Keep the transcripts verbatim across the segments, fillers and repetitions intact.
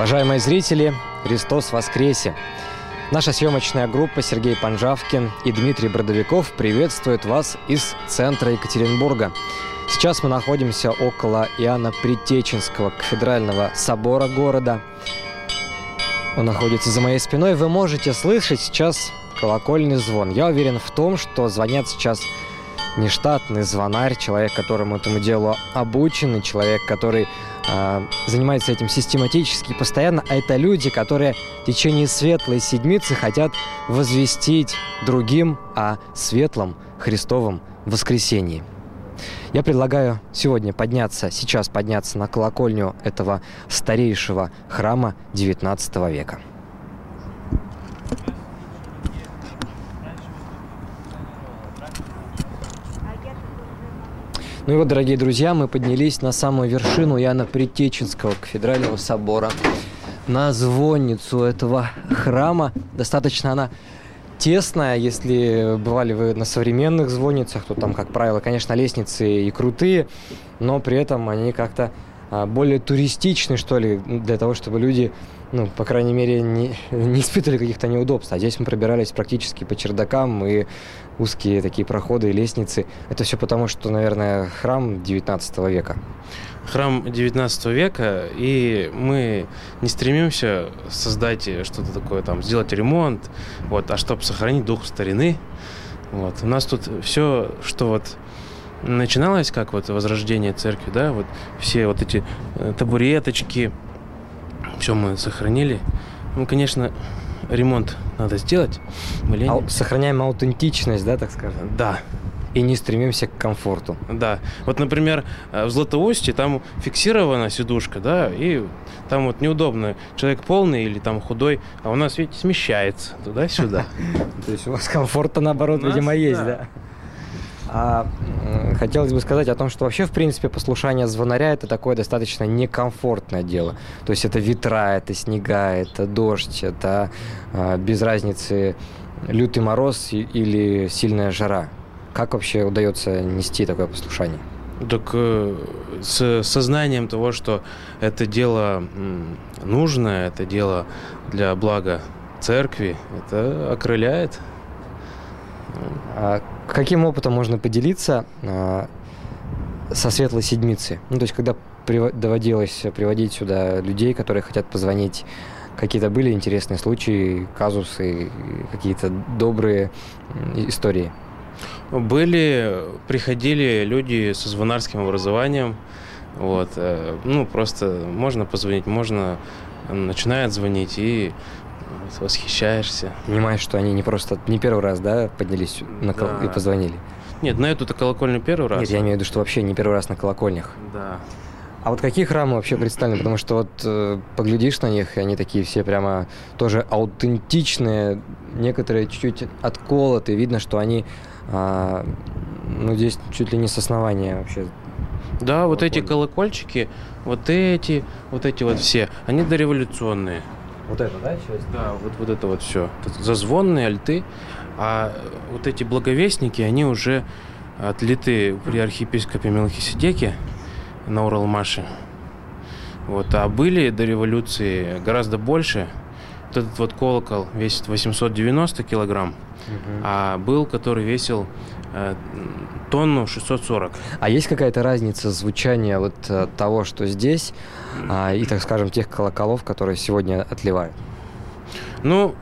Уважаемые зрители, Христос воскресе! Наша съемочная группа Сергей Панжавкин и Дмитрий Бродовиков приветствуют вас из центра Екатеринбурга. Сейчас мы находимся около Иоанна Предтеченского кафедрального собора города. Он находится за моей спиной. Вы можете слышать сейчас колокольный звон. Я уверен в том, что звонят сейчас не штатный звонарь, человек, которому этому делу обучен, и человек, который э, занимается этим систематически, постоянно, а это люди, которые в течение светлой седмицы хотят возвестить другим о светлом Христовом воскресении. Я предлагаю сегодня подняться, сейчас подняться на колокольню этого старейшего храма девятнадцатого века. Ну и вот, дорогие друзья, мы поднялись на самую вершину Иоанна Предтеченского кафедрального собора, на звонницу этого храма. Достаточно она тесная, если бывали вы на современных звонницах, то там, как правило, конечно, лестницы и крутые, но при этом они как-то более туристичны, что ли, для того, чтобы люди, ну, по крайней мере, не, не испытывали каких-то неудобств. А здесь мы пробирались практически по чердакам, и узкие такие проходы и лестницы. Это все потому, что, наверное, храм девятнадцатого века. Храм девятнадцатого века, и мы не стремимся создать что-то такое, там, сделать ремонт, вот, а чтобы сохранить дух старины. Вот. У нас тут все, что вот начиналось, как вот возрождение церкви, да, вот все вот эти табуреточки, все мы сохранили. Ну, конечно, ремонт надо сделать. Мы а, сохраняем аутентичность, да, так скажем? Да. И не стремимся к комфорту. Да. Вот, например, в Златоусте там фиксирована сидушка, да, и там вот неудобно. Человек полный или там худой, а у нас, видите, смещается туда-сюда. То есть у вас комфорт-то, наоборот, видимо, есть, да? А хотелось бы сказать о том, что вообще, в принципе, послушание звонаря – это такое достаточно некомфортное дело. То есть это ветра, это снега, это дождь, это а, без разницы лютый мороз или сильная жара. Как вообще удается нести такое послушание? Так э, с сознанием того, что это дело м, нужное, это дело для блага церкви, это окрыляет. А каким опытом можно поделиться а, со Светлой Седмицы? Ну, то есть, когда прив... доводилось приводить сюда людей, которые хотят позвонить, какие-то были интересные случаи, казусы, какие-то добрые истории? Были, приходили люди со звонарским образованием, вот, ну, просто можно позвонить, можно, начинают звонить, и восхищаешься. Понимаешь, что они не просто, не первый раз, да, поднялись на кол... да. и позвонили? Нет, на эту-то колокольню первый раз. Нет, я имею в виду, что вообще не первый раз на колокольнях. Да. А вот какие храмы вообще представлены? Потому что вот э, поглядишь на них, и они такие все прямо тоже аутентичные, некоторые чуть-чуть отколоты. Видно, что они, э, ну, здесь чуть ли не с основания вообще. Да, вот эти колокольчики, вот эти, вот эти вот все, они дореволюционные. Вот это, да, часть? Да, вот, вот это вот все. Зазвонные, альты. А вот эти благовестники, они уже отлиты при архиепископе Мелхиседеке на Уралмаше. Вот. А были до революции гораздо больше. Вот этот вот колокол весит восемьсот девяносто килограмм, угу. А был, который весил э, тонну шестьсот сорок. А есть какая-то разница звучания вот того, что здесь, а, и, так скажем, тех колоколов, которые сегодня отливают? Ну,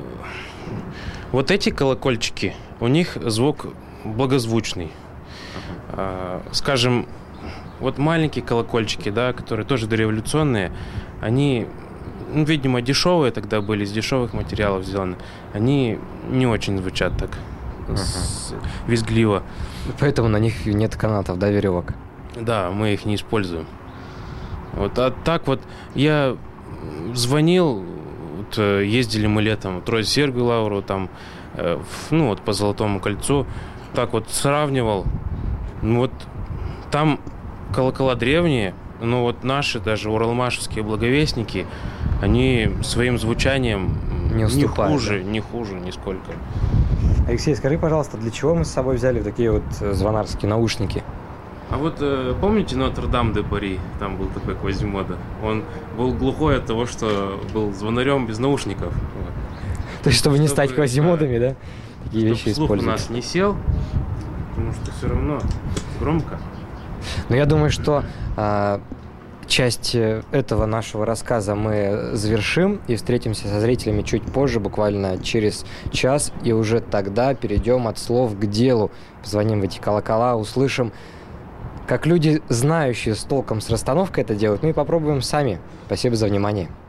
вот эти колокольчики, у них звук благозвучный. Uh-huh. Скажем, вот маленькие колокольчики, да, которые тоже дореволюционные, они, ну, видимо, дешевые тогда были, из дешевых материалов сделаны. Они не очень звучат так uh-huh. визгливо. Поэтому на них нет канатов, да, веревок? Да, мы их не используем. Вот, а так вот я звонил, вот, ездили мы летом в Троице-Сергию Лавру, там, ну, вот по Золотому кольцу, так вот сравнивал. Ну, вот там колокола древние, но вот наши, даже уралмашевские благовестники, они своим звучанием не, не хуже, да? не хуже нисколько. Алексей, скажи, пожалуйста, для чего мы с собой взяли такие вот звонарские наушники? А вот э, помните Нотр-Дам-де-Пари? Там был такой Квазимода. Он был глухой от того, что был звонарем без наушников. Вот. То есть, чтобы не стать Квазимодами, да? Такие вещи слух у используют. нас не сел, потому что все равно громко. Но я думаю, что а, часть этого нашего рассказа мы завершим и встретимся со зрителями чуть позже, буквально через час, и уже тогда перейдем от слов к делу. Позвоним в эти колокола, услышим, как люди, знающие с толком с расстановкой это делают, ну и попробуем сами. Спасибо за внимание.